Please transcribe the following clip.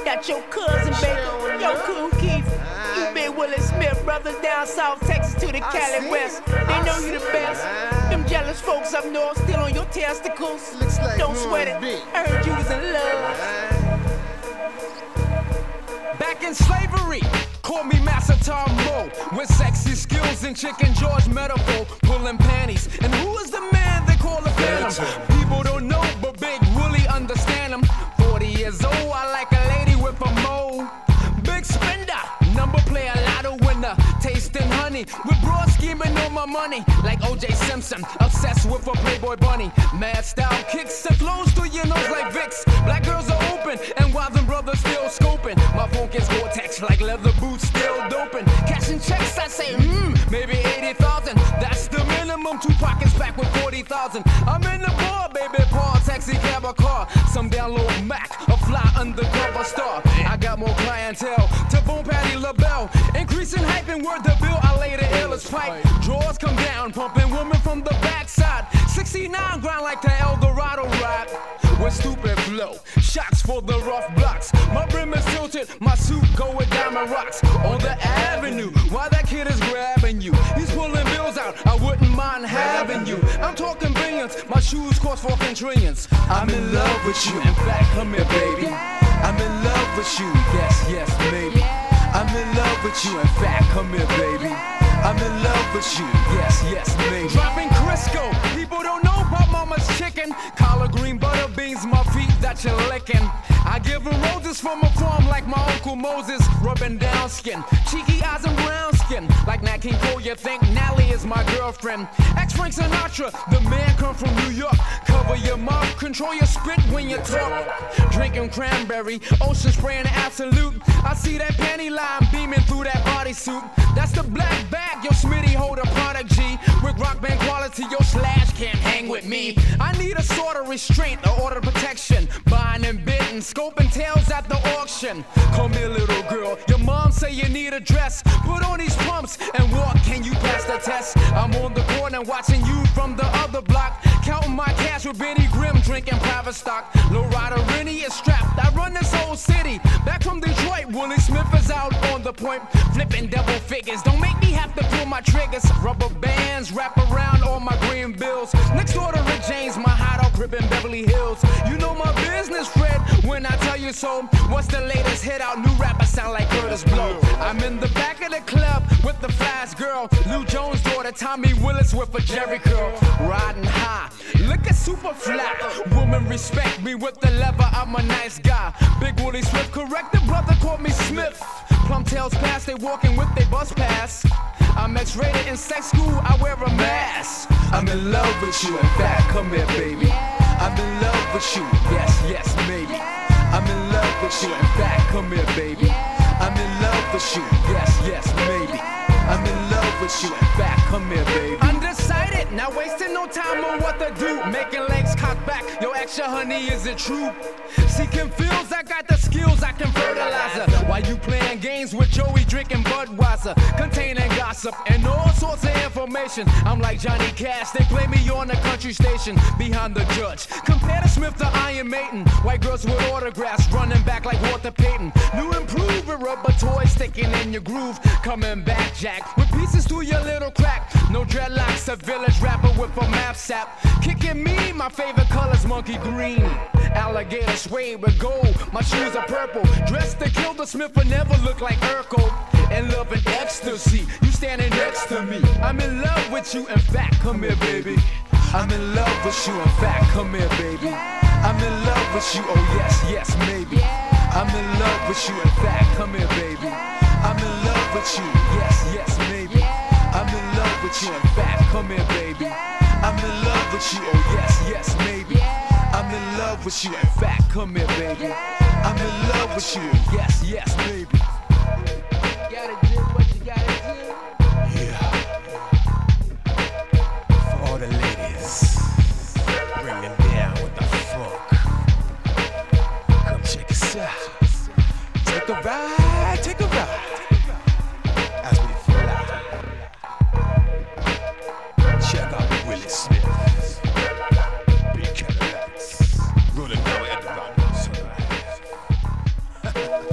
Got your cousin, baby, your Cool Keith. You been Willie Smith, brothers down South Texas to the Cali West. They know you the best. Them jealous folks up north still on your testicles. Don't sweat it, I heard you was in love. Back in slavery, call me Master Tom Moe, with sexy skills and Chicken George metaphor, pulling panties. And who is the man they call the Phantom? People don't know, but Big Willie understand him. 40 years old, I like a lady with a mole. Big spender, number player, lotto winner, tasting honey, with broad scheming on my money, like O.J. Simpson, obsessed with a Playboy bunny. Mad style kicks and flows through your nose like Vicks. Black girls are open, and while them brothers still scoping, my phone gets Gore-Tex like leather boots still doping. Cashing checks, I say, maybe 80,000. That's the minimum. 2 pockets back with 40,000. I'm in the bar, baby, Paul, taxi, cab, or car. Some down low Mac, a fly undercover star. I got more clientele to Boom Patty LaBelle. Increasing hype and word the bill, I lay the illest pipe. Drawers come down, pumping women from the backside. 69 grind like the Eldorado ride. With stupid flow, shots for the rough blocks. My brim is tilted, my suit go with diamond rocks. On the avenue, while that kid is grabbing you, he's pulling bills out, I wouldn't mind having you. I'm talking billions, my shoes cost 4 trillions. I'm in love with you, in fact, come here, baby. I'm in love with you, yes, maybe. I'm in love with you, in fact, come here, baby. I'm in love with you, yes, maybe. Dropping Crisco, people don't know about mama's chicken. Collard green butter beans, my feet that you're licking. I give them roses from a farm like my Uncle Moses, rubbing down skin. Cheeky eyes and brown skin, like Nat King Cole, you think Nally is my girlfriend. Ex-Frank Sinatra, the man come from New York. Cover your mouth, control your spit when you talk. Drinking cranberry, ocean spraying absolute. I see that panty line beaming through that bodysuit. That's the black bag, your Smitty hold a product G. With rock band quality, your Slash can't hang with me. I need a sort of restraint, or order protection. Buying and bidding, scoping tails at the auction. Come here, little girl, your mom say you need a dress. Put on these pumps and walk, can you pass the test? I'm on the corner watching you from the other block. Counting my cash with Benny Grimm, drinking private stock. Lowrider Rennie is strapped, I run this whole city. Back from Detroit, Willie Smith is out on the point. Flipping double figures, don't make me have to pull my triggers. Rubber bands wrap around all my green bills. Next door to Rick James, my hideout crib in Beverly Hills. You know my business, Fred, when I tell you so. What's the latest hit out? New rapper sound like Curtis Blow. I'm in the back of the club with the flash girl. Lou Jones' daughter, Tommy Willis with a Jerry curl. Riding high, looking super fly. Woman respect me with the lever, I'm a nice guy. Big Willie Swift, correct the brother, called me Smith. Plum tails pass, they walking with they bus pass. I'm X-rated in sex school, I wear a mask. I'm in love with you, in fact, come here, baby. I'm in love with you, yes, maybe. I'm in love with you, in fact, come here, baby. I'm in love with you, yes, maybe. I'm in love with you, in fact, come here, baby. Undecided, not wasting no time on what to do. Making legs cock back, yo, extra honey, is it true? Seeking feels, I got the skills, I can fertilize her. While you playing games with Joey, drinking Budweiser, containing gossip and all sorts of information. I'm like Johnny Cash, they play me on the country station behind the judge. Compare to Smith to Iron Maiden, white girls with autographs running back like Walter Payton. New improver, rubber toys sticking in your groove, coming back, Jack, with pieces through your little crack. No dreadlocks, a village rapper with a map sap. Kicking me, my favorite color's monkey green. Alligator suede with gold, my shoes are purple. Dressed to kill the Smith but never look like Urkel. In love and ecstasy, you standing next to me. I'm in love with you, in fact, come here, baby. I'm in love with you, in fact, come here, baby. I'm in love with you, oh yes, maybe. I'm in love with you, in fact, come here, baby. I'm in love with you, yes, maybe. I'm in love with you, in fact, come here, baby. I'm in love with you, oh yes, maybe. I'm in love with you, in fact, come here, baby. I'm in love with you, yes, maybe. You gotta do what you gotta do. Yeah. For all the ladies, bring them down with the funk. Come check us out. Take a ride. As we fly. Check out Willie Smith. Big Cadillacs. Rolling down Edinburgh.